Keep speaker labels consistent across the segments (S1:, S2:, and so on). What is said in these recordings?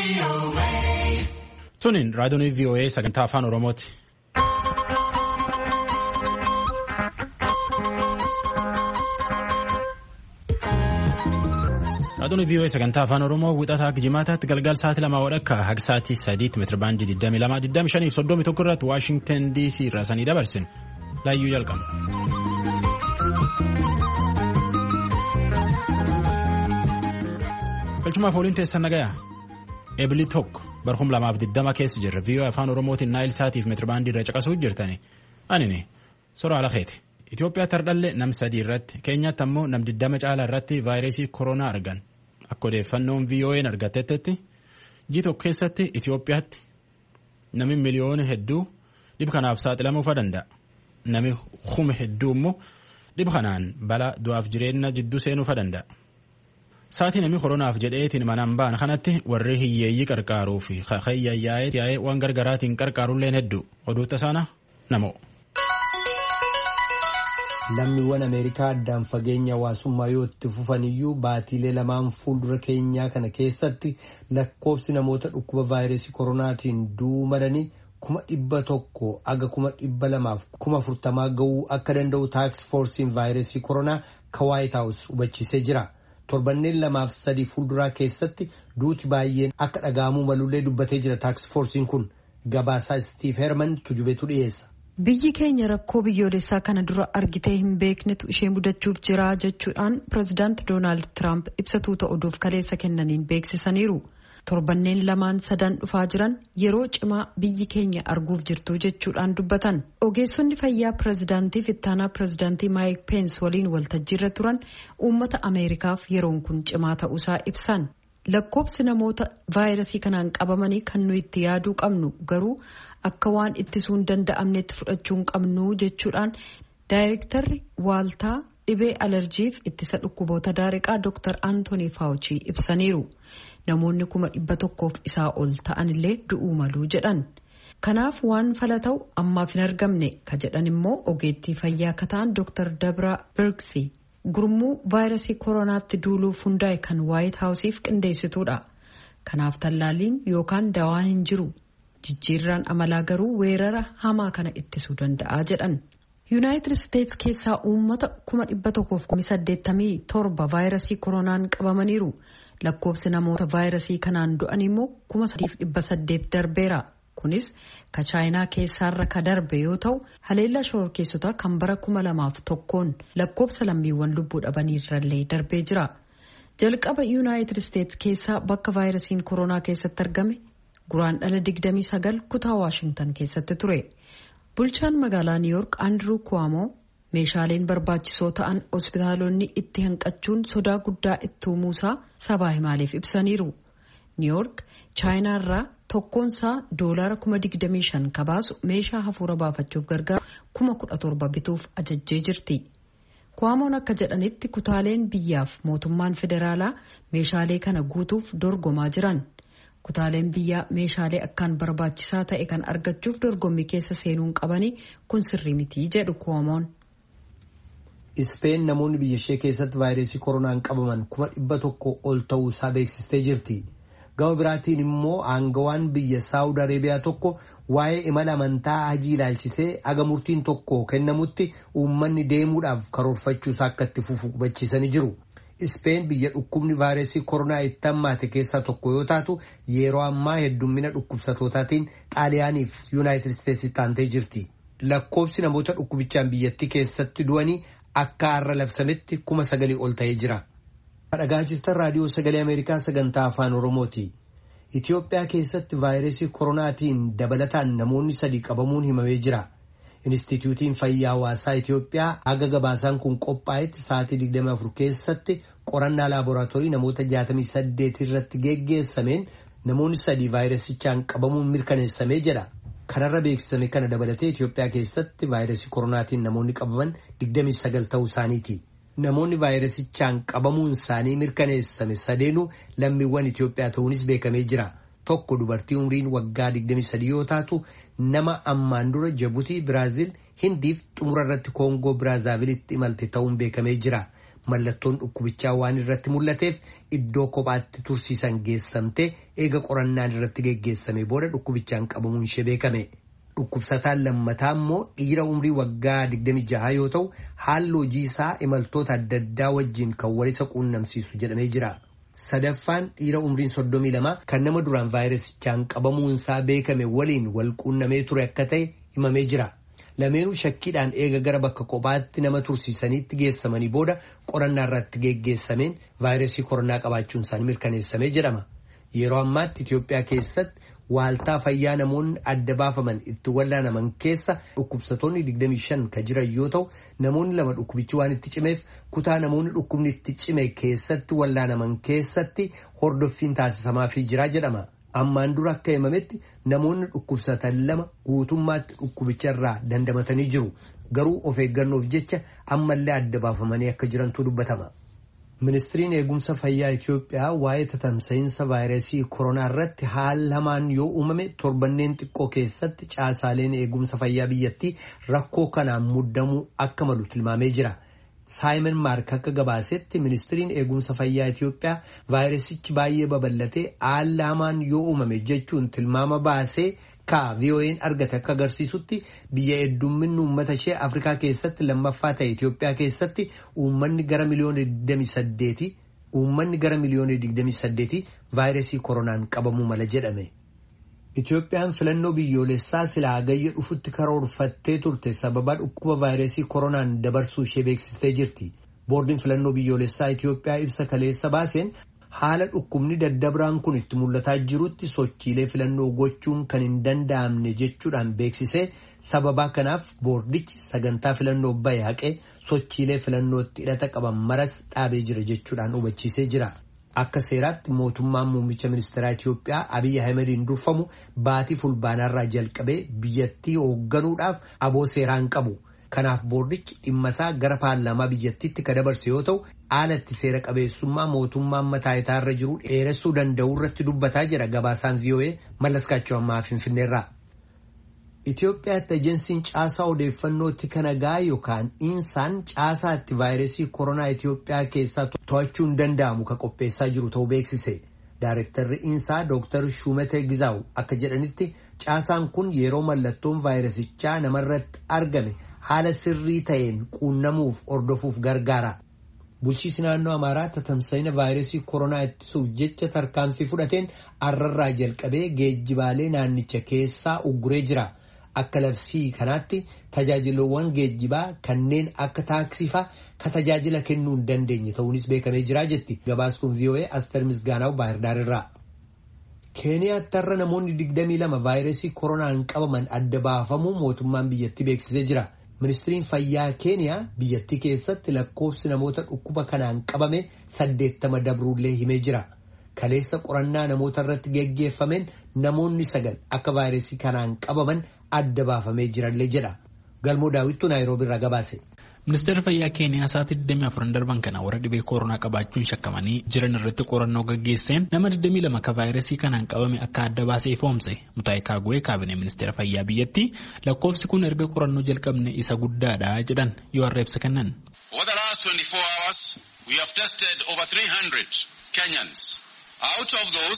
S1: Tunin raadiyoon VOA sagantaa afaan Oromooti. Raadiyoon VOA sagantaa afaan Oromoo wixataa jimaataatti galgal sa'aatii 2 haga sa'aatii 3 meetira baandii 22-25-31 irratti Washington DC irraa sanii dabarsin laayyuu jalqaba. Galchumaaf waliin teessan nagayaa. Eebili tokko barhum 2020 keessa jirra. VOA afaan Oromootiin Naayil Saatiif meetira baandii irra caqasuu jirtani. Anini Soraa Alakeeti. Itoophiyaa tardhalle nam 3 irratti Keenyaatti ammoo nam 20 caalaa irratti vaayirasii koronaa argan. Akka odeeffannoon VOA'n argatetti G1 keessatti Itoophiyaatti nami miliyoona hedduu dhib kanaaf saaxilamuu danda'a. Nami kuma hedduu immoo dhib kanaan balaa du'aaf jireenya jidduu seenuu danda'a. Saatii nami koronaaf jedheetiin manaan ba'an kanatti warri hiyyeeyyii qarqaaruu fi yaa'ee waan gargaraatiin qarqaaruulleen hedduu oduu tasaana namoo.
S2: Lammiiwwan Ameerikaa addaan fageenya hawaasummaa yoo itti fufaniyyuu baatiilee lamaan fuuldura keenyaa kana keessatti lakkoofsi namoota dhukkuba vaayirasii koronaatiin duumadanii 100,000 aga 200,040 ga'uu akka danda'u taaks foorsiin vaayirasii koronaa ka White House hubachiisee jira. Torbanneen 2-3 fuulduraa keessatti duuti baay'een akka dhaga'amuu malullee dubbatee jira. Taaks foorsiin kun gabaasaa Steve Herman tujubeetu dhiyeessa.
S3: Biyyi keenya rakkoo biyyoolessaa kana dura argitee hin beeknetu ishee mudachuuf jira jechuudhaan pireezidaant Doonaald Tiraamp ibsatuuta oduuf kaleessa kennaniin beeksisaniiru. Torbanneen 2-3 dhufaa jiran yeroo cimaa biyyi keenya arguuf jirtu jechuudhaan dubbatan. Ogeessonni fayyaa pireezidaantiif ittaanaa pireezidaantii Maayik Peens waliin waltajjiirra turan uummata Ameerikaaf yeroon kun cimaa ta'uusaa ibsan. Lakkoobsi namoota vaayirasii kanaan qabamanii kan nuyi itti yaaduu qabnu garuu akka waan ittisuu hin danda'amnetti fudhachuu hin qabnu jechuudhaan daayirektarri waaltaa dhibee alerjiif ittisa dhukkuboota daariqaa Dr. Anthony Fauci ibsaniiru. Namoonni 100,000 isaa ol ta'anillee du'uu maluu jedhan. Kanaaf waan fala ta'u ammaaf hin argamne ka jedhan immoo ogeettii fayyaa ka ta'an Dr. Debra Birksi. Gurmuu vaayirasii koronaatti duuluuf hundaa'e kan White House'iif qindeessituudha. Kanaaf tallaaliin yookaan dawaan hin jiru. Jijjiirraan amalaa garuu weerara hamaa kana ittisuu danda'a jedhan. Yuunaayitid Isteetsi keessaa uummata 187 vaayirasii koronaan qabamaniiru. Lakkoofsi namoota vaayirasii kanaan du'an immoo 3,800 darbeera. Kunis ka chaayinaa keessaarra ka darbe yoo ta'u haleellaa shororkeessotaa kan bara 2001 lakkoofsa lammiiwwan lubbuu dhabaniirrallee darbee jira. Jalqaba Yuunaayitid Isteetsi keessaa bakka vaayirasiin koronaa keessatti argame guraandhala 29 kutaa Waashingtan keessatti ture. Bulchaan magaalaa Niiyork Andrew Cuomo meeshaaleen barbaachisoo ta'an hospitaalonni itti hanqachuun sodaa guddaa itti uumuusaa sabaa himaaleef ibsaniiru. Niiyork chaayinaarraa tokkoonsaa $25,000 kabaasu meeshaa hafuura baafachuuf gargaaru 17,000 bituuf ajajjee jirti. Cuomoon akka jedhanitti kutaaleen biyyaaf mootummaan federaalaa meeshaalee kana guutuuf dorgomaa jiran. Kutaaleen biyyaa meeshaalee akkaan barbaachisaa ta'e kan argachuuf dorgommii keessa seenuun qabanii kun sirrii mitii jedhu Cuomoon.
S2: Ispeen namoonni biyya ishee keessatti vaayirasii koronaan qabaman 100,000 ol ta'uu isaa beeksistee jirti. Gama biraatiin immoo aangawaan biyya Saawud Areebiyaa tokko waa'ee imala amantaa hajii ilaalchisee aga murtiin tokko kennamutti uummanni deemuudhaaf karoorfachuusaa akka itti fufu hubachiisanii jiru. Ispeen biyya dhukkubni vaayirasii koronaa itti hammaate keessaa tokko yoo taatu yeroo ammaa heddummina dhukkubsatootaatiin Xaaliyaaniif Yuunaayitid Isteetsi taantee jirti. Lakkoofsi namoota dhukkubichaan biyyattii keessatti du'anii akka har'a labsametti 9,000 ol ta'ee jira. Dhagaa jirtan raadiyoo sagalee Ameerikaa sagantaa afaan Oromooti. Itoophiyaa keessatti vaayirasii koronaatiin dabalataan namoonni 3 qabamuun himamee jira. Inistituutiin fayyaa hawaasaa Itoophiyaa aga gabaasaan kun qophaa'etti sa'aatii 24 keessatti qorannaa laaboraatoorii namoota 68 irratti geggeessameen namoonni 3 vaayirasichaan qabamuun mirkaneessamee jedha. Kanarra beeksisame kana dabalatee Itoophiyaa keessatti vaayirasii koronaatiin namoonni qabaman 29 ta'uu isaaniiti. Namoonni vaayirasichaan qabamuun isaanii mirkaneessame sadeenuu lammiiwwan Itoophiyaa ta'uunis beekamee jira. Tokko dubartii umriin waggaa 23 yoo taatu nama ammaan dura Jibuutii, Biraazil, Hindiif xumura irratti Koongoo Biraazaaviilitti imalte ta'uun beekamee jira. Mallattoon dhukkubichaa waan irratti mul'ateef iddoo kophaatti tursiisan geessamtee eega qorannaan irratti geggeessame booda dhukkubichaan qabamuun ishee beekame. Dhukkubsataan lammataa immoo dhiira umrii waggaa 26 yoo ta'u haalli hojii isaa imaltoota adda addaa wajjin kan walisa quunnamsiisu jedhamee jira. Sadaffaan dhiira umriin 32 kan nama duraan vaayirasichaan qabamuun isaa beekame waliin wal quunnamee ture akka ta'e himamee jira. Lameenuu shakkiidhaan eega gara bakka kophaatti nama tursiisaniitti geessamanii booda qorannaa irratti geggeessameen vaayirasii koronaa qabaachuun isaanii mirkaneessamee jedhama. Yeroo ammaatti Itoophiyaa keessatti waaltaa fayyaa namoonni adda baafaman itti wallaanaman keessa dhukkubsatoonni 25 kan jiran yoo ta'u namoonni 2 dhukkubichi waan itti cimeef kutaa namoonni dhukkubni itti cime keessatti wallaanaman keessatti hordoffiin taasisamaafii jira jedhama. Ammaan dura akka himametti namoonni dhukkubsatan 2 guutummaatti dhukkubicharraa dandamatanii jiru. Garuu of eeggannoof jecha ammallee adda baafamanii akka jirantu dubbatama. Ministiriin eegumsa fayyaa Itoophiyaa waa'ee tatamsa'iinsa vaayirasii koronaa irratti haala hamaan yoo uumame torbanneen xiqqoo keessatti caasaaleen eegumsa fayyaa biyyattii rakkoo kanaan muddamuu akka malu tilmaamee jira. Saayimon Maark akka gabaasetti ministiriin eegumsa fayyaa Itoophiyaa vaayirasichi baay'ee babal'atee haala hamaan yoo uumame jechuun tilmaama baasee VOA'n argate akka agarsiisutti biyya heddumminni uummata ishee Afrikaa keessatti lammaffaa ta'e Itoophiyaa keessatti uummanni gara miliyoona 28 vaayirasii koronaan qabamuu mala jedhame. Itoophiyaan filannoo biyyoolessaa silaa hagayya dhufutti karoorfattee turte sababa dhukkuba vaayirasii koronaan dabarsuu ishee beeksistee jirti. Boordiin filannoo biyyoolessaa Itoophiyaa ibsa kaleessa baaseen haala dhukkubni daddabiraan kun itti mul'ataa jirutti sochiilee filannoo gochuun kan hin danda'amne jechuudhaan beeksisee sababa kanaaf boordichi sagantaa filannoo bahe haqee sochiilee filannootti hidhata qaban maras dhaabee jira jechuudhaan hubachiisee jira. Akka seeraatti mootummaan muummicha ministeeraa Itoophiyaa Abiy Ahimadiin durfamu baatii fulbaanaarraa jalqabee biyyattii hoogganuudhaaf aboo seeraan qabu. Kanaaf boordichi dhimma isaa gara paarlaamaa biyyattiitti kan dabarse yoo ta'u haalatti seera qabeessummaa mootummaan mataa isaarra jiru dheeressuu danda'u irratti dubbataa jira gabaasaan VOA Mallaskaachoo ammaa Finfinneerraa. Itoophiyaatti ejensiin caasaa odeeffannootti kanagaa yookaan insaan caasaatti vaayirasii koronaa Itoophiyaa keessaa to'achuu hin danda'amu kan qopheessaa jiru ta'uu beeksise. Daarektarri insaa Dr. Shumete Gizaaw akka jedhanitti caasaan kun yeroo mallattoon vaayirasichaa namarratti argame haala sirrii ta'een quunnamuuf hordofuuf gargaara. Bulchiinsi naannoo Amaaraa tatamsa'ina vaayirasii koronaa ittisuuf jecha tarkaanfii fudhateen arrarraa jalqabee geejjibaalee naannicha keessaa ugguree jira. Akka labsii kanaatti tajaajilawwan geejjibaa kanneen akka taaksii fa'aa ka tajaajila kennuu hin dandeenye ta'uunis beekamee jira jetti gabaastuun VOA Aster Misgaanaw Baahirdaar irraa. Keeniyaatti har'a namoonni 22 vaayirasii koronaan qabaman adda baafamuu mootummaan biyyattii beeksisee jira. Ministiriin fayyaa Keeniyaa biyyattii keessatti lakkoofsi namoota dhukkuba kanaan qabame 80 dabruullee himee jira. Kaleessa qorannaa namoota irratti geggeeffameen namoonni 9 akka vaayirasii kanaan qabaman adda baafamee jirallee jedha. Galmoo Daawittuu Naayiroobii irraa gabaase.
S4: Ministeerri fayyaa Keeniyaa sa'aatii 24 darban kana warra dhibee koronaa qabaachuun shakkamanii jiran irratti qorannoo gaggeesseen nama 22 akka vaayirasii kanaan qabame akka adda baasee ifoomse. Mutaayi Kagwe kaabinee ministeera fayyaa biyyattii lakkoofsi kun erga qorannoo jalqabne isa guddaadha jedhan yoo har'a ibsa kennan.
S5: Over the last 24 hours we have tested over 300 Kenyans. Out of those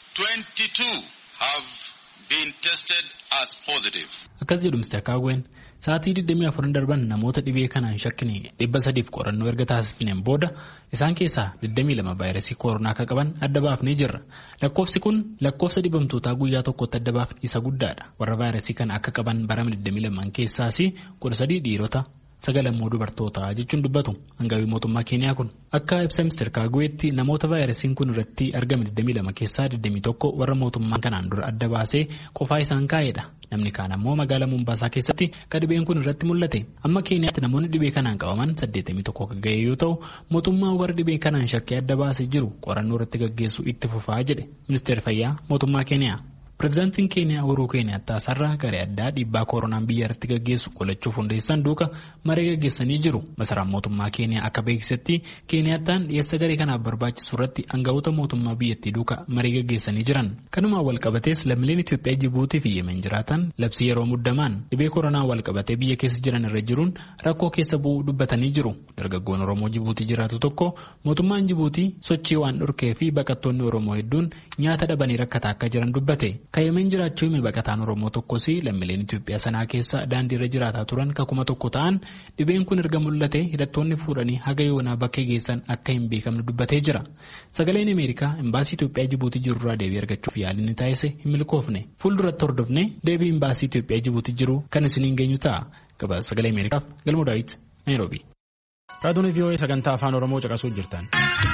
S5: 22 have been tested as positive.
S4: Akkas jedhu Mr. Kagween sa'aatii 24 darban namoota dhibee kanaan shakkine 300 qorannoo erga taasifneen booda isaan keessaa 22 vaayirasii koronaa akka qaban adda baafnee jirra. Lakkoofsi kun lakkoofsa dhibamtootaa guyyaa tokkotti adda baafne isa guddaadha. Warra vaayirasii kana akka qaban bara 22 keessaas 13 dhiirota 9 immoo dubartoota jechuun dubbatu hangawii mootummaa Keeniyaa kun. Akka ibsa Mr. Kagweetti namoota vaayirasiin kun irratti argame 22 keessaa 21 warra mootummaan kanaan dura adda baasee qofaa isaan kaa'edha. Namni kaan ammoo magaalaa Mombaasaa keessatti kan dhibeen kun irratti mul'ate. Amma Keeniyaatti namoonni dhibee kanaan qabaman 81 kan ga'e yoo ta'u mootummaan warra dhibee kanaan shakkii adda baasee jiru qorannoo irratti gaggeessuu itti fufaa jedhe Ministeerri Fayyaa mootummaa Keeniyaa. Pireezidaantiin Keeniyaa Uhuruu Keeniyaataa sarara garee addaa dhiibbaa koronaan biyya irratti gaggeessu qolachuuf hundeessan duuka maree gaggeessanii jiru. Masaraan mootummaa Keeniyaa akka beeksisetti Keeniyaataan dhiyeessa garee kanaaf barbaachisu irratti aangawoota mootummaa biyyattii duuka maree gaggeessanii jiran. Kanumaan walqabatees lammiileen Itoophiyaa, Jibuutii fi Yemen jiraatan labsii yeroo muddamaan dhibee koronaa walqabatee biyya keessa jiran irra jiruun rakkoo keessa bu'uu dubbatanii jiru. Dargaggoon Oromoo Jibuutii jiraatu tokko mootummaan Jibuutii sochii waan dhorkee fi baqattoonni Oromoo hedduun nyaata dhabanii rakkataa akka jiran dubbate. Kan Yemen jiraachuu hime baqataan Oromoo tokkos lammiileen Itoophiyaa sanaa keessa daandiirra jiraataa turan 1,000 ta'an dhibeen kun erga mul'ate hidhattoonni fuudhanii haga yoonaa bakka geessan akka hin beekamne dubbatee jira. Sagaleen Ameerikaa imbaasii Itoophiyaa Jibuutii jirurraa deebii argachuuf yaaliin ni taasise hin milkoofne. Fuulduratti hordofne deebii imbaasii Itoophiyaa Jibuutii jiru kan isiniin geenyu ta'a. Gabaasa Sagalee Ameerikaaf Galmoo Daawit, Naayiroobii.
S1: Raadiyoon VOA sagantaa afaan Oromoo caqasuu jirtan.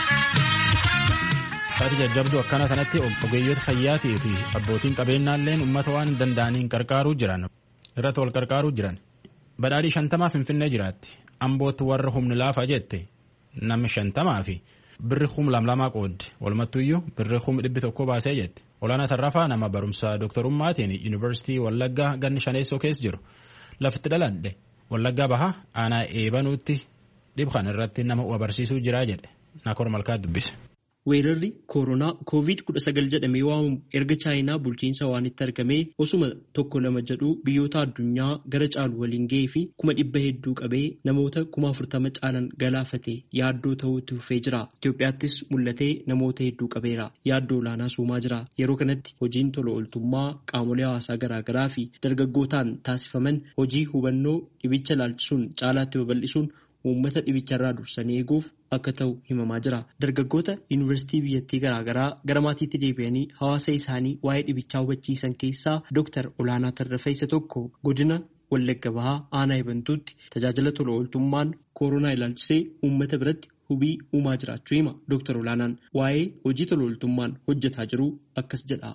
S1: Sa'aatii jajjabduu akkana kanatti ogeeyyoota fayyaatii fi abbootiin qabeenyaalleen uummata waan danda'aniin qarqaaruu jiran irratti wal qarqaaruu jiran. Badhaadhii 50 Finfinnee jiraatti. Ambootti warra humni laafaa jette namni 50 fi birri 2,200 qoodde. Walumattuyyuu birri 100 baasee jette. Olaanaa Tarrafaa nama barumsa dooktarummaatiin Yuunivarsiitii Wallaggaa ganni shaneessoo keessa jiru. Lafitti dhaladhe Wallaggaa baha aanaa eebanuutti dhibxan irratti nama barsiisuu jira jedhe. Nakoor Malkaa dubbise.
S6: Weerarri koronaa COVID-19 jedhamee waamamu erga Chaayinaa bulchiinsa waan itti argamee osuma tokko lama jedhu biyyoota addunyaa gara caalu waliin ga'ee fi 100,000 hedduu qabee namoota 40,000 caalan galaafate yaaddoo ta'uutti fufee jira. Itoophiyaattis mul'atee namoota hedduu qabeera. Yaaddoo olaanaas uumaa jira. Yeroo kanatti hojiin tola ooltummaa qaamolee hawaasaa garaagaraa fi dargaggootaan taasifaman hojii hubannoo dhibicha ilaalchisuun caalaatti babal'isuun uummata dhibicharraa dursanii eeguuf akka ta'u himamaa jira. Dargaggoota yuunivarsiitii biyyattii garaagaraa gara maatiitti deebi'anii hawaasa isaanii waa'ee dhibichaa hubachiisan keessaa Dr. Olaanaa Tarrafaa isa tokko godina Wallagga Bahaa aanaa Ebantuutti tajaajila tola ooltummaan koronaa ilaalchisee uummata biratti hubii uumaa jiraachuu hima. Dr. Olaanaan waa'ee hojii tola ooltummaan hojjetaa jiru akkas jedha.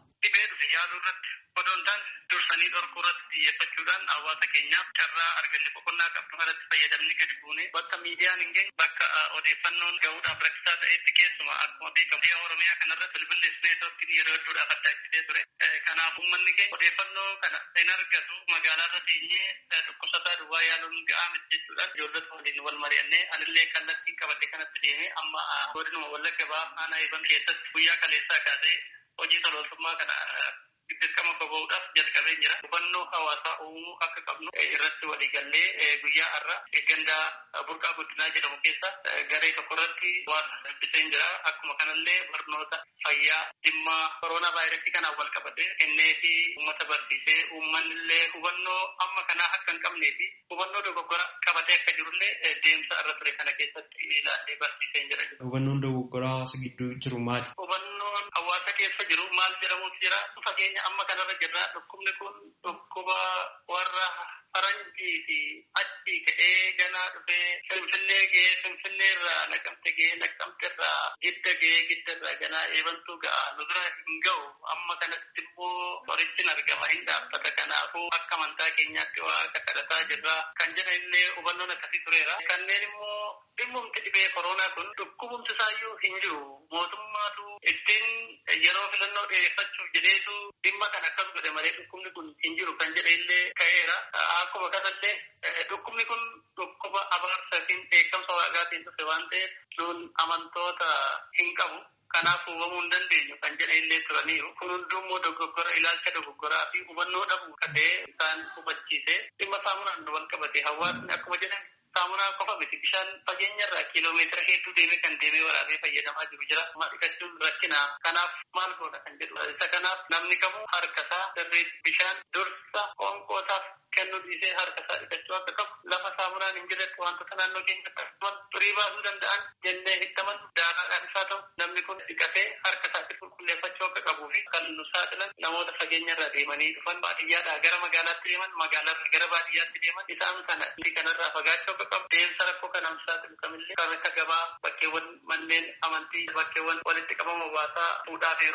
S7: Hawaasa keenyaaf carraa arganne boqonnaa qabnu kanatti fayyadamni gadi buune bakka miidiyaan hin geenye bakka odeeffannoon gahuudhaaf rakkisaa ta'etti keessuma akkuma beekamu biyya Oromiyaa kanarratti bilbilli neetwoorkiin yeroo hedduudhaaf addaachisee ture. Kanaaf uummanni keenya odeeffannoo kana hin argatu magaalaarra teenyee dhukkubsataa duwwaa yaaluun ga'aa miti jechuudhaan ijoollota waliin wal mari'annee anillee kallattiin qabadhe kanatti deemee amma godinuma Wallagga Bahaa aanaa Eban keessatti guyyaa kaleessaa kaasee hojii tola ooltummaa kana dirqama bahuudhaaf jalqabee jira. Hubannoo hawaasaa uumuu akka qabnu irratti waliigallee guyyaa har'a gandaa burqaa guddinaa jedhamu keessa garee tokko irratti waan dubbiseen jira. Akkuma kanallee barnoota fayyaa dhimma koronaa vaayirasii kanaan wal qabatee kennee fi uummata barsiisee uummanni hubannoo amma kanaa akka hin qabnee fi hubannoo dogoggora qabatee akka jirullee deemsa irra ture kana keessatti ilaallee barsiiseen jira.
S6: Hubannoon dogoggora hawaasa gidduu jiru maali?
S7: Hubannoon hawaasa keessa jiru maal jedhamutu jira. Fageenya amma kanarra jirra. Dhukkubni kun dhukkuba warra faranjii fi achi ka'ee ganaa dhufee Finfinnee ga'ee Finfinneerraa Naqamte ga'ee Naqamteerraa Gidda ga'ee Giddarraa ganaa Eebantuu ga'a nu bira hin ga'u. Amma kanatti immoo qorichi argama hin dhaabbata. Kanaafuu akka amantaa keenyaatti waaqa kadhataa jirra. Kan jedhan illee hubannoon akkasii tureera. Kanneen immoo dhimmumti dhibee koronaa kun dhukkubumti isaayyuu hin jiru. Mootummaatu ittiin yeroo filannoo dheereffachuuf jedheetu dhimma kan akkas godhe malee dhukkubni kun hin jiru kan jedhe illee ka'eera. Akkuma kanallee dhukkubni kun dhukkuba abaarsaatiin beekamsa waaqaatiin dhufe waan ta'eef nuun amantoota hin qabu. Kanaaf hubamuu hin dandeenyu kan jedhe illee turaniiru. Kun hundummoo dogoggora ilaalcha dogoggoraa fi hubannoo dhabuu ta'ee isaan hubachiise. Dhimma saamunaan wal qabate hawaasni akkuma jedhan saamunaa qofa miti bishaan fageenyarraa kiiloomeetira hedduu deemee kan deemee waraabee fayyadamaa jiru jira. Dhiqachuun rakkina. Kanaaf maal goona kan jedhu. Isa kanaaf namni kamuu harkasaa sirriitti bishaan dursa qoonqoosaaf kennuu dhiisee harkasaa dhiqachuu akka qabu lafa saamunaan hin jirretti wantoota naannoo keenyatti akkasumas xurii baasuu danda'an jennee hittaman daaraadhaan isaa ta'u namni kun dhiqatee harkasaatti qulqulleeffachuu akka qabuu fi kan nu saaxilan namoota fageenyarraa deemanii dhufan baadiyyaadhaa gara magaalaatti deeman magaalaarraa gara baadiyyaatti deeman isaan kana kanarraa fagaachuu akka qabu deemsa rakkoo kanaan saaxilu kamillee kan akka gabaa bakkeewwan manneen amantii bakkeewwan walitti qabama hawaasaa fuudhaa fi heerumaa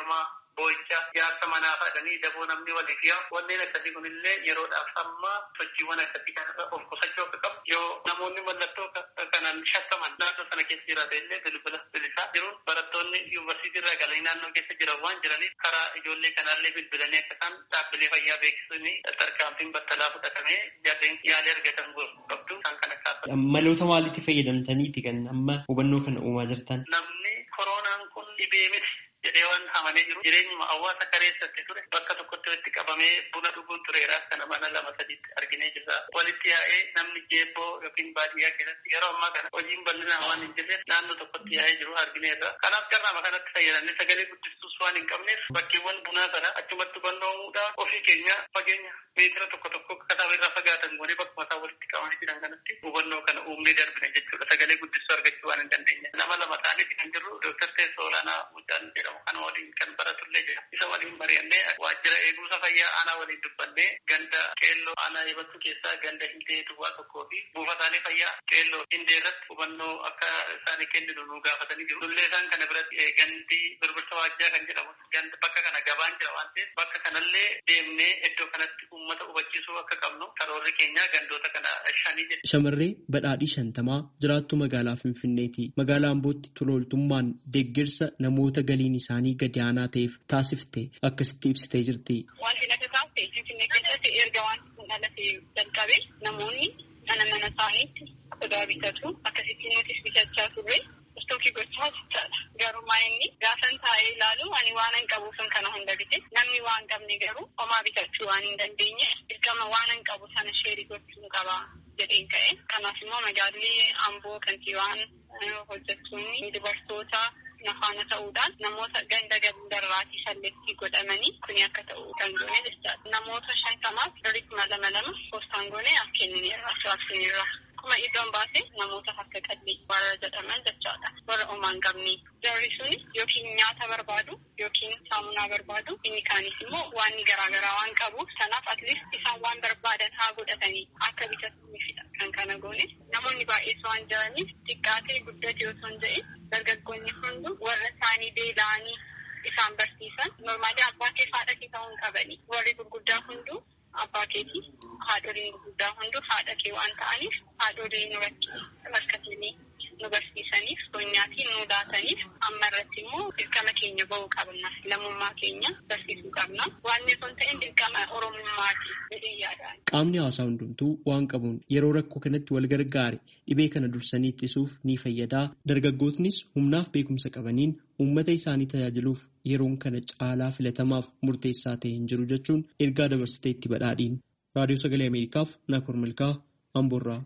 S7: boo'icha jaarsa manaa fadhanii daboo namni waliif yaa wanneen akkasii kunillee yeroodhaaf amma sochiiwwan akkasii kanarra of qusachuu akka qabu yoo namoonni mallattoo kanaan shakkaman naannoo sana keessa jiraate illee bilbila bilisaa jiru barattoonni yuunivarsiitii irraa galanii naannoo keessa jiran waan jiraniif karaa ijoollee kanaallee bilbilanii akka isaan dhaabbilee fayyaa beeksisanii tarkaanfiin battalaa fudhatamee jarreen yaalii argatan qabdu isaan kana kaasa.
S6: Maloota maaliitti fayyadamtaniiti kan amma hubannoo kana uumaa jirtan?
S7: Namni koronaan kun dhibee miti jedhee waan amanee jiru jireenyuma hawaasa kareessatti ture bakka tokkotti walitti qabamee buna dhuguun tureera kana mana 2-3 arginee jirra walitti yaa'ee namni jeeboo yookiin baadiyyaa keessatti yeroo ammaa kana hojiin bal'inaan waan hin jirreef naannoo tokkotti yaa'ee jiru argineerra kanaaf carraa kanatti fayyadamne sagalee guddistuus waan hin qabneef bakkeewwan bunaa sana achumatti hubannoomuudhaan ofii keenya fageenya meetira tokko kataaba irraa fagaatan goonee bakkuma isaa walitti qabamanii jiran kanatti hubannoo kana uumnee darbina jechuudha sagalee guddistuu argachuu waan hin dandeenye nama 2 ta'aniiti kan jirru Dr. Teessoo Olaanaa Mucaan jedhamu kan waliin kan baratullee jira isa waliin mari'annee waajjira eegumsa fayyaa aanaa waliin dubbannee ganda qeelloo aanaa eebattu keessaa ganda hindee duwwaa tokkoo fi buufataalee fayyaa qeelloo hindee irratti hubannoo akka isaanii kenninu nu gaafatanii jiru lullee isaan kana biratti gandi birbirsa waajjaa kan jedhamu ganda bakka kana gabaan jira waan ta'eef bakka kanallee deemnee iddoo kanatti uummata hubachiisuu akka qabnu karoorri keenya gandoota kana 5 jedha.
S6: Shamarree badhaadhii 50 jiraattuu magaalaa Finfinneeti. Magaalaa Ambootti tolooltummaan deeggarsa namoota galiin isaanii gadi aanaa ta'eef taasifte akkasitti ibsitee jirti.
S8: Wanti natti taasise Finfinnee keessatti erga wanti kun dhalatee jalqabe namoonni mana isaaniitti sodaa bitatu akkasitti nutis bitachaa turre istookii gochaa jechaadha. Garuu inni gaafan taa'ee ilaalu ani waan hin qabuuf kana hunda bite namni waan qabne garuu homaa bitachuu waan hin dandeenye dirqama waan hin qabu sana sheerii gochuu qaba jedheen ka'e. Kanaaf immoo magaalli Amboo kantiibaan hojjettoonni dubartoota nafaana ta'uudhaan namoota ganda gandarraatii salleettii godhamanii kuni akka ta'u kan goone jechaadha. Namoota 50 birrii 2 poostaan goone kennineerra raabsineerra. Akkuma iddoon baase namoota akka qalbii warra jedhaman jechaadha. Warra homaa hin qabne jarri suni yookiin nyaata barbaadu yookiin saamunaa barbaadu inni kaanis immoo waan garaagaraa waan qabuuf sanaaf atleast isaan waan barbaadan haa godhatanii akka bitatuufidha kan kana goone. Namoonni baay'ees waan jiraniif xiqqaatee guddate osoo hin jedhin dargaggoonni hundu warra isaanii beela'anii isaan barsiisan normaalii abbaa kee haadha kee ta'uu hin qabani. Warri gurguddaa hunduu abbaa keetii haadholiin gurguddaa hunduu haadha kee waan ta'aniif haadholiin rakkatanii nu barsiisaniif soonyaatii nu laataniif amma irratti immoo dirqama keenya ba'uu qabna lammummaa keenya barsiisuu qabna waan kun ta'in dirqama oromummaati jedhee yaadaan.
S6: Qaamni hawaasaa hundumtuu waan qabuun yeroo rakkoo kanatti wal gargaare dhibee kana dursanii ittisuuf ni fayyadaa. Dargaggootnis humnaaf beekumsa qabaniin uummata isaanii tajaajiluuf yeroon kana caalaa filatamaaf murteessaa ta'e hin jiru jechuun ergaa dabarsitee itti badhaadhiin. Raadiyoo Sagalee Ameerikaaf Naakoor Malkaa Amboorraa.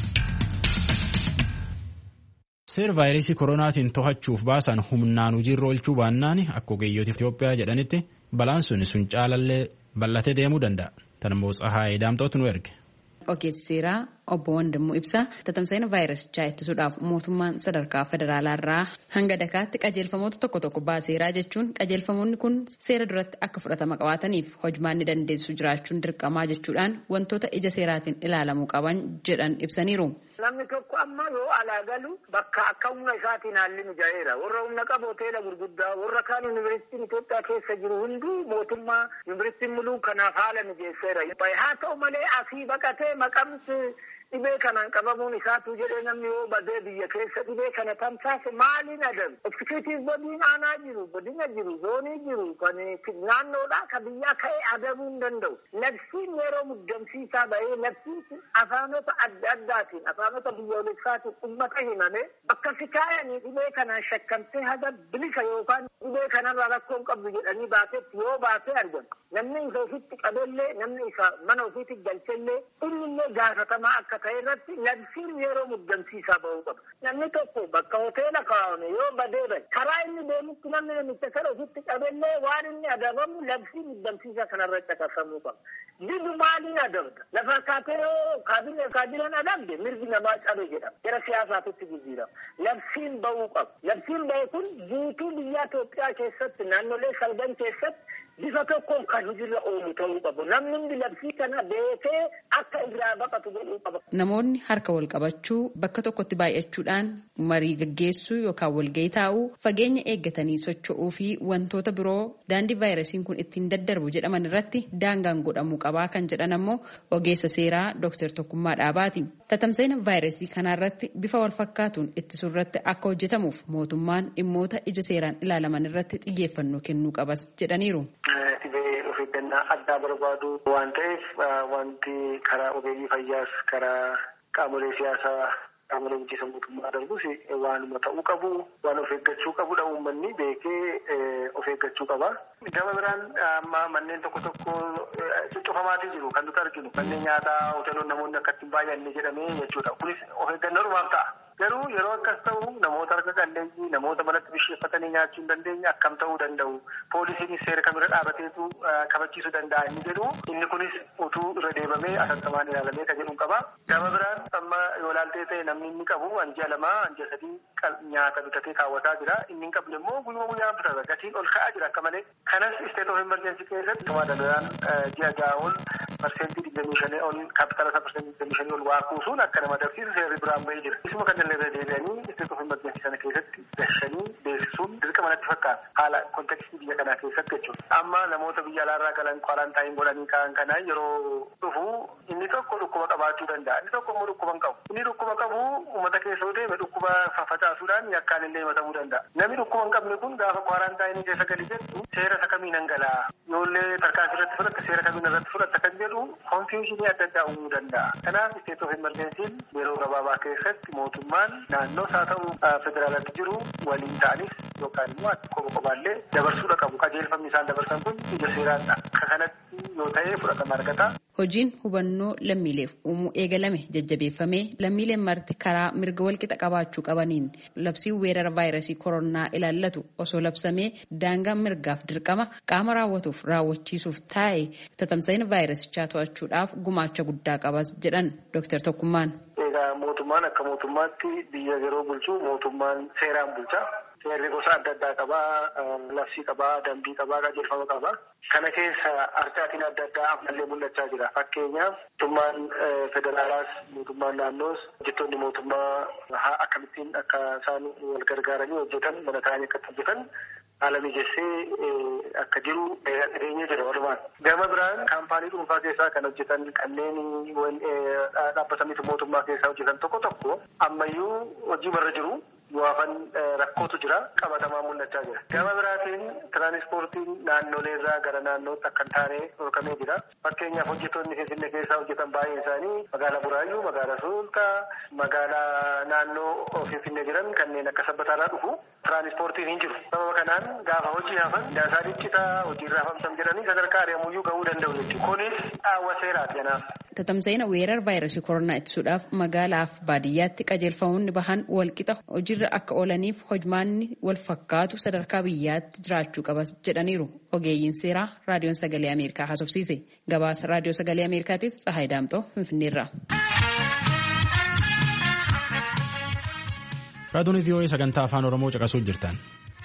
S1: Seera vaayirasii koronaatiin to'achuuf baasan humnaan hojiirra oolchuu baannaan akka ogeeyyoota Itoophiyaa jedhanitti balaan sun caalallee bal'atee deemuu danda'a. Tan immoo Tsahaayee Daamtootu nu erge.
S9: Ogeessi seeraa obbo Wandimmoo ibsa tamsa'ina vaayirasichaa ittisuudhaaf mootummaan sadarkaa federaalaa irraa hanga dakaatti qajeelfamoota tokko baaseeraa jechuun qajeelfamoonni kun seera duratti akka fudhatama qabaataniif hojimaan ni dandeessu jiraachuun dirqamaa jechuudhaan wantoota ija seeraatiin ilaalamuu qaban jedhan ibsaniiru.
S10: Namni tokko amma yoo alaa galu bakka akka humna isaatiin haalli mijaa'eera. Warra humna qabu hoteela gurguddaa warra kaan yuunivarsiitiin Itoophiyaa keessa jiru hunduu mootummaa yuunivarsiitiin muluu kanaaf haala mijeesseera. Haa ta'u malee asii baqatee maqamsi dhibee kanaan qabamuun isaatu jedhee namni yoo badee biyya keessa dhibee kana tamsaase maaliin adabu? Eksekuutiif bodiin aanaa jiru, godina jiru, zoonii jiru, kan naannoodhaa ka biyyaa ka'ee adabuu hin danda'u. Labsiin yeroo muddamsiisaa bahee labsiin afaanota adda addaatiin afaanota biyyoolessaatiin uummata himame bakka sikaayanii dhibee kanaan shakkamtee haga bilisa yookaan dhibee kanarraa rakkoo hin qabdu jedhanii baasetti yoo baasee argamu. Namni isa ofitti qabellee namni isa mana ofiitti galchellee innillee gaafatamaa akka ta'e irratti labsiin yeroo muddamsiisaa bahuu qaba. Namni tokko bakka hoteela kaa'ame yoo badee bahe karaa inni deemutti namni namicha sana ofitti qabellee waan inni adabamu labsiin muddamsiisaa kanarra caqasamuu qaba. Didu maaliin adabda? Lafa kaatee yoo kaabineen adabde mirgi namaa cabe jedhama. Gara siyaasaatitti jijjiirama. Labsiin bahuu qaba. Labsiin bahe kun guutuu biyya Itoophiyaa keessatti naannolee 9 keessatti bifa tokkoon kan hojiirra oolu ta'uu qabu. Namni hundi labsii kana beekee akka irraa baqatu godhuu qaba.
S9: namoonni harka wal qabachuu bakka tokkotti baay'achuudhaan marii gaggeessuu yookaan walgahii taa'uu fageenya eeggatanii socho'uu fi wantoota biroo daandii vaayirasiin kun ittiin daddarbu jedhaman irratti daangaan godhamuu qabaa kan jedhan ammoo ogeessa seeraa Dr. Tokkummaa Dhaabaati. Tatamsa'ina vaayirasii kanarratti bifa wal fakkaatuun ittisuu irratti akka hojjetamuuf mootummaan dhimmoota ija seeraan ilaalaman irratti xiyyeeffannoo kennuu qabas jedhaniiru.
S10: Addaa barbaadu waan ta'eef wanti karaa ogeeyyii fayyaas karaa qaamolee siyaasaa qaamolee bulchiinsa mootummaa darbus waanuma ta'uu qabu waan of eeggachuu qabudha. Uummanni beekee of eeggachuu qaba. Gama biraan amma manneen tokko cufamaatii jiru kan nuti arginu manneen nyaataa hoteelonni namoonni akka ittiin baay'anne jedhamee jechuudha. Kunis of eeggannoodhumaaf ta'a. Garuu yeroo akkas ta'u namoota harka qalleeyyii namoota manatti bisheeffatanii nyaachuu hin dandeenye akkam ta'uu danda'u. Poolisiin seera kamirra dhaabateetu kabachiisuu danda'a inni jedhu inni kunis utuu irra deebamee asattamaan ilaalamee kan jedhu qaba. Gama biraan amma yoo ilaaltee ta'e namni inni qabu hanji'a lamaa hanji'a sadii nyaata bitatee kaawwataa jira. Inni hin qabne immoo guyyaa guyyaan bitata gatiin ol ka'aa jira akka malee. Kanas state of emergency keessatti tumaadhaan ji'a ja'a ol parsentii 25 ol kaapitaala isaa parsentii 25 ol waa kuusuun akka nama dabsiisu seerri biraan bahee jira. Isuma kan illee deebi'anii state of emergency sana keessatti gashanii beeksisuun dirqama natti fakkaata. Haala kontekstii biyya kanaa keessatti jechuudha. Amma namoota biyya alaarraa galan kwarantaayinii godhanii ka'an kanaa yeroo dhufu inni tokko dhukkuba qabaachuu danda'a. Inni tokko immoo dhukkuba hin qabu. Inni dhukkuba qabu uummata keessa yoo deeme dhukkuba facaasuudhaan yakkaan illee himatamuu danda'a. Namni dhukkuba hin qabne kun gaafa kwarantaayinii keessa gali jettu seera isa kamiin hangalaa yoollee tarkaanfii irratti fudhatta seera kamiin irratti fudhatta kan jedhu konfiyuushinii adda addaa uumuu danda'a. Kanaaf state of emergency yeroo gabaabaa keessatti mootummaan naannoos haa ta'u federaalatti jiru waliin ta'anis yookaan immoo qofa qofaallee dabarsuudha qabu. Qajeelfamni isaan dabarsan kun ija seeraan akka kanatti yoo ta'e fudhatama argata.
S9: Hojiin hubannoo lammiileef uumuu eegalame jajjabeeffamee lammiileen marti karaa mirga walqixa qabaachuu qabaniin labsii weerara vaayirasii koronaa ilaallatu osoo labsamee daangaan mirgaaf dirqama qaama raawwatuuf raawwachiisuuf taa'e tatamsa'ina vaayirasichaa to'achuudhaaf gumaacha guddaa qabas jedhan Dr. Tokkummaan.
S10: Egaa mootummaan akka mootummaatti biyya yeroo bulchu mootummaan seeraan bulcha. Seerri gosa adda addaa qabaa, labsii qabaa, dambii qabaa, qajeelfama qabaa. Kana keessa harcaatiin adda addaa ammallee mul'achaa jira. Fakkeenyaaf mootummaan federaalaas mootummaan naannoos hojjettoonni mootummaa akkamittiin akka isaan wal gargaaranii hojjetan mana ta'anii akka hojjetan haala mijeessee akka jiru dhageenyee jira walumaan. Gama biraan kaampaanii dhuunfaa keessaa kan hojjetan kanneen dhaabbata miti mootummaa keessaa hojjetan tokko ammayyuu hojii marra jiru. Waafan rakkootu jira qabatamaa mul'achaa jira. Gama biraatiin tiraanispoortiin naannoleerraa gara naannootti akka hin taane dhorkamee jira. Fakkeenyaaf hojjettoonni Finfinnee keessaa hojjetan baay'een isaanii magaalaa Buraayyuu, magaalaa Sulultaa, magaalaa naannoo Finfinnee jiran kanneen akka Sabbataarraa dhufu tiraanispoortiin hin jiru. Sababa kanaan gaafa hojii hafan daasaa dhiccitaa hojiirraa hafamsan jedhanii sadarkaa ari'amuyyuu gahuu danda'u jechuudha. Kunis dhaawwa seeraati kanaaf.
S9: Tatamsa'ina weerara vaayirasii koronaa ittisuudhaaf magaalaaf baadiyyaatti qajeelfamoonni bahan walqixa hojiirra akka oolaniif hojmaanni wal fakkaatu sadarkaa biyyaatti jiraachuu qabas jedhaniiru ogeeyyiin seeraa raadiyoon sagalee Ameerikaa haasofsiise. Gabaasa raadiyoo sagalee Ameerikaatiif Tsahaay Daamxoo Finfinneerraa.
S1: Raadiyoon VOA sagantaa afaan Oromoo caqasuu jirtan.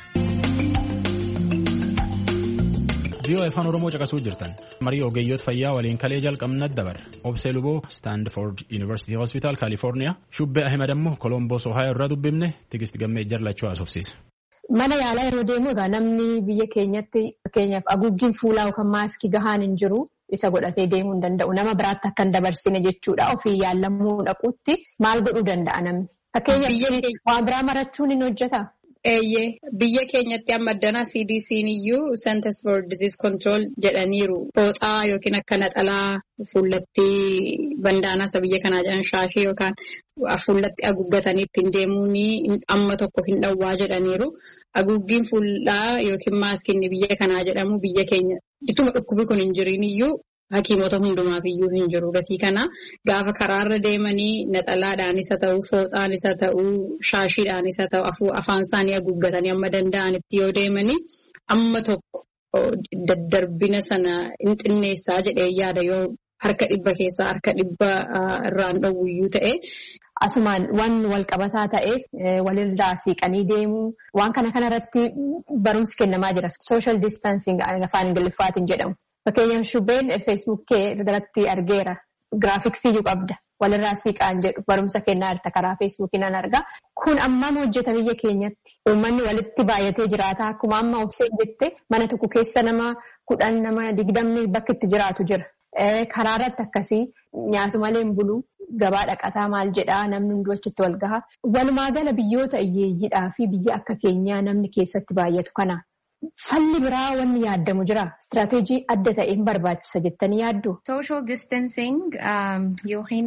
S1: VOA afaan Oromoo caqasuu jirtan. Marii ogeeyyoota fayyaa waliin kalee jalqabnat dabar. Obsee Luboo Stanford University Hospital California. Shubbee Ahmed ammoo Columbus Ohio irraa dubbifne Tigist Gammee jarlachuu haasofsiise.
S11: Mana yaalaa yeroo deemu egaa namni biyya keenyatti fakkeenyaaf haguuggiin fuulaa yookaan maaskii gahaan hin jiru isa godhatee deemuu hin danda'u. Nama biraatti akka hin dabarsine jechuudha. Ofii yaalamuu dhaquutti maal godhuu danda'a namni? Fakkeenyaaf waan biraa marachuun hin hojjetaa?
S12: Biyya keenyatti amma addana CDC'n iyyuu Centers for Disease Control jedhaniiru. Fooxaa yookiin akka naxalaa fuullatti bandaanaa isa biyya kanaa jedhan shaashii yookaan fuullatti haguuggatanii ittiin deemuun amma tokko hin dhowwaa jedhaniiru. Haguuggiin fuullaa yookiin maaskiin biyya kanaa jedhamu biyya keenya ituma dhukkubi kun hin jiriin iyyuu hakiimota hundumaaf iyyuu hin jiru. Gatii kana gaafa karaarra deemanii naxalaadhaan isa ta'uu, fooxaan isa ta'uu, shaashiidhaan isa ta'uu afaan isaanii haguuggatanii amma danda'anitti yoo deemanii amma tokko daddarbina sana hin xinneessaa jedhee yaada yoo harka 100 keessaa harka 100 irraan dhowwuyyuu ta'e.
S11: Asumaan waan wal qabataa ta'eef walirraa siiqanii deemuu waan kanarratti barumsi kennamaa jira. Social distancing afaan Ingiliffaatiin jedhamu. Fakkeenyaaf shubbeen Facebook irratti argeera. Giraafiksii qabda. walirraa siqaan jedhu barumsa kennaa jirta karaa feesbuukii nan argaa. Kun ammam hojjeta biyya keenyatti uummanni walitti baay'atee jiraata akkuma amma obsee jette mana tokko keessa nama 10 nama 20 bakka itti jiraatu jira. Karaa irratti akkasii nyaatu malee hin bulu gabaa dhaqataa maal jedhaa namni hunduu achitti wal gahaa. Walumaa gala biyyoota hiyyeeyyiidhaa fi biyya akka keenyaa namni keessatti baay'atu kana. Falli biraa wanni yaaddamu jira. Istiraatejii adda ta'een barbaachisa jettanii yaaddu?
S9: Social distancing yookiin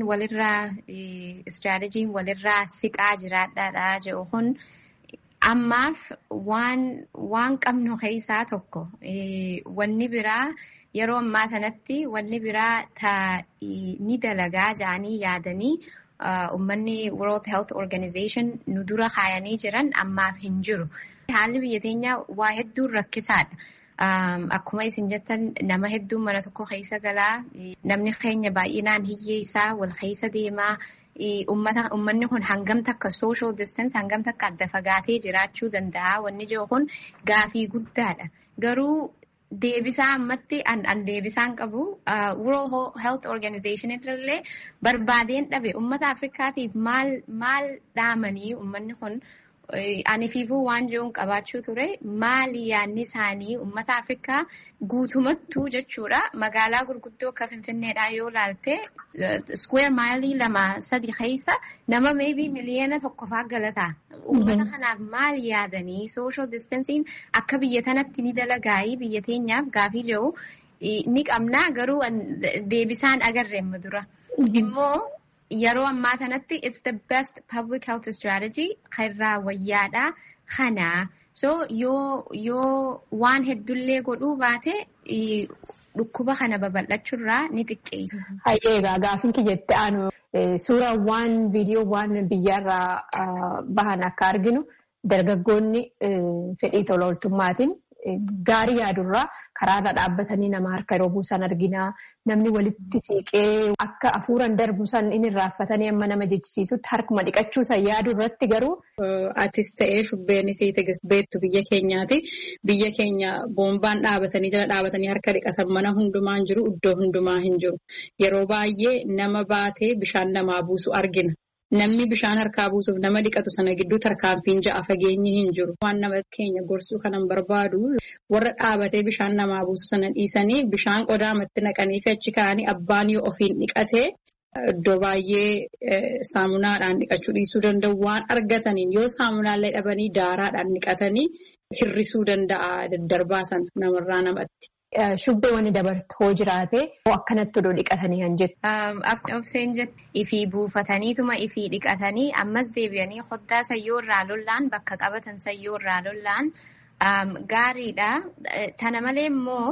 S9: istiraatejii walirraa siqaa jiraadhaadha jedhu kun ammaaf waan qabnu keessaa tokko. Wanni biraa yeroo ammaa kanatti wanni biraa ni dalagaa jedhanii yaadanii uummanni World Health Organization nu dura kaayanii jiran ammaaf hin jiru. Haalli biyya teenyaa waa hedduun rakkisaadha. Akkuma isin jettan nama hedduun mana tokko keessa galaa namni keenya baay'inaan hiyyeessaa wal keessa deemaa uummanni kun hangam takka social distance hangam takka adda fagaatee jiraachuu danda'a. Wanni jiru kun gaafii guddaadha. Garuu deebisaa ammatti an deebisaan qabu World Health Organization irrallee barbaadeen dhabe uummata Afrikaatiif maal dhaamanii uummanni kun ani fiifuu waan jiruun qabaachuu ture maali yaadni isaanii uummata Afrikaa guutumattuu jechuudha magaalaa gurguddoo akka Finfinneedhaa yoo laalte square maayilii 2-3 keessa nama maybe miliyoona 1 galataa uummata kanaaf maal yaadanii social distancing akka biyya tanatti ni dalagaayii biyya teenyaaf gaafii jiru ni qabnaa garuu deebisaan agarre amma dura immoo yeroo ammaa kanatti it's the best public health strategy irraa wayyaadha kana so yoo waan heddullee godhuu baate dhukkuba kana babal'achuurraa ni xiqqeessa.
S11: Hayyeegaa gaafin kiyyatti aanu suuraawwan viidiyoowwan biyyarraa bahan akka arginu dargaggoonni fedhii tola ooltummaatiin gaarii yaadurraa karaarra dhaabbatanii nama harka yeroo buusan argina. Namni walitti siiqee akka hafuuran darbu san inni raaffatanii amma nama jechisiisutti harkuma dhiqachuusan yaadu irratti garuu.
S12: Atis ta'ee shubbeenis beektu biyya keenyaati. Biyya keenya boombaan dhaabatanii jala dhaabatanii harka dhiqatan mana hundumaa hin jiru iddoo hundumaa hin jiru. Yeroo baay'ee nama baatee bishaan namaa buusu argina. Namni bishaan harkaa buusuuf nama dhiqatu sana gidduu tarkaanfiin ja'a fageenyi hin jiru. Waan nama keenya gorsuu kanan barbaadu warra dhaabatee bishaan namaa buusu sana dhiisanii bishaan qodaamatti naqanii fi achi kaa'anii abbaan yoo ofiin dhiqatee iddoo baay'ee saamunaadhaan dhiqachuu dhiisuu danda'u waan argataniin yoo saamunaallee dhabanii daaraadhaan dhiqatanii hirrisuu danda'a daddarbaa sana namarraa namatti.
S11: Shubbee wanni dabartu hoo jiraate akkanatti odoo dhiqatanii kan jettu.
S9: Akka obseen jettu ifii buufataniituma ifii dhiqatanii ammas deebi'anii hoddaa sayyoo irraa lollaan bakka qabatan sayyoo irraa lollaan gaariidha. Tana malee immoo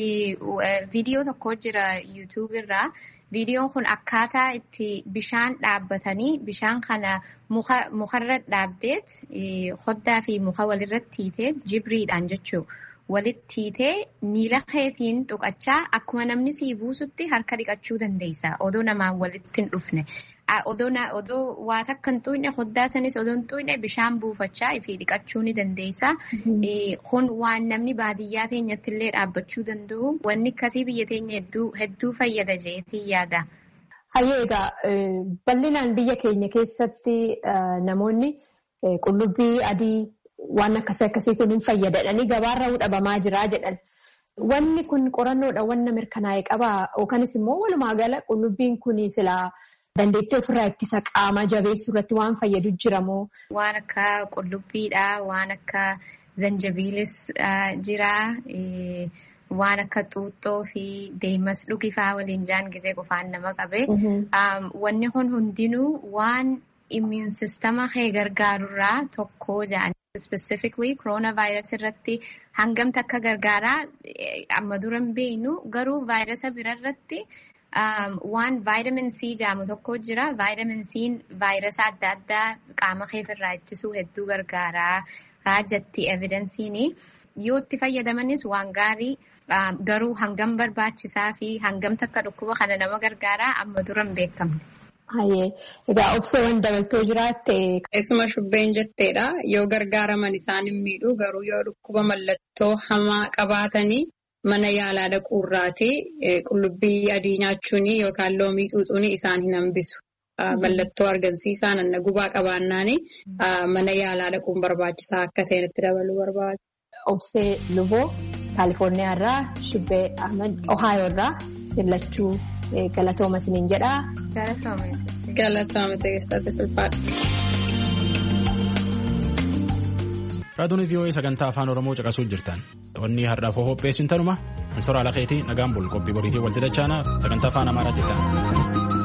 S9: viidiyoo tokko jira YouTube irraa. Viidiyoon kun akkaataa itti bishaan dhaabbatanii bishaan kana mukarra dhaabdeet hoddaa fi muka walirratti hiitee jibriidhaan jechuudha. Walitti hiitee miila keetiin tuqachaa akkuma namni sii buusutti harka dhiqachuu dandeessa. Odoo namaan walitti hin dhufne. Odoo waa takka hin tuyne hoddaa sanis odoo hin tuyne bishaan buufachaa ifii dhiqachuu ni dandeessa. Kun waan namni baadiyyaa teenyatti illee dhaabbachuu danda'u. Wanni akkasii biyya teenya hedduu fayyada jeetii yaada.
S11: Hayyeegaa bal'inaan biyya keenya keessatti namoonni qullubbii adii. Waan akkasii kun hin fayyadanii gabaarra dhabamaa jira jedhan. Wanni kun qorannoodha wanna mirkanaa'e qabaa yookanis immoo walumaa gala qullubbiin kun silaa dandeettii ofirraa ittisa qaama jabeessuu irratti waan fayyadu jiramoo?
S9: Waan akka qullubbiidha, waan akka zanjabiilis jira, waan akka xuuxxoo fi deemas dhugifaa waliin jaan gisee qofaan nama qabe. Wanni kun hundinuu waan immune systema kee gargaarurraa tokko jedhan. Specifically coronavirus irratti hangamta akka gargaaraa amma duran beeknu garuu vaayirasa bira irratti waan vitamin C jedhamu tokko jira. Vitamin C vaayirasa adda addaa qaama keefirraa ittisuu hedduu gargaaraa jetti evidensiin. Yoo itti fayyadamanis waan gaarii garuu hangam barbaachisaa fi hangamta akka dhukkuba kana nama gargaaraa amma duran beekamne.
S11: Egaa obseen dabaltoo jiraatte.
S12: Keessuma shubbeen jetteedha. Yoo gargaaraman isaan hin miidhu garuu yoo dhukkuba mallattoo hamaa qabaatanii mana yaalaa dhaquurraati qullubbii adii nyaachuun yookaan loomii xuuxuun isaan hin hambisu. mallattoo argamsiisaa nanna gubaa qabaannaani mana yaalaa dhaquun barbaachisaa akka ta'e itti dabaluu barbaada.
S11: Obsee Luboo Kaalifoorniyaa irraa Shibbee Ahmed Ohaayoo irraa sillachuu galatooma isiniin jedhaa.
S12: Galatooma keessatti sulfaadha.
S1: Raadiyoon VOA sagantaa afaan Oromoo caqasuu jirtan. Onni har'aaf qopheessin tanuma. Ansoora Alakeetii nagaan bul qophii boriitii walitti dachaana sagantaa afaan Amaaraatti ta'an.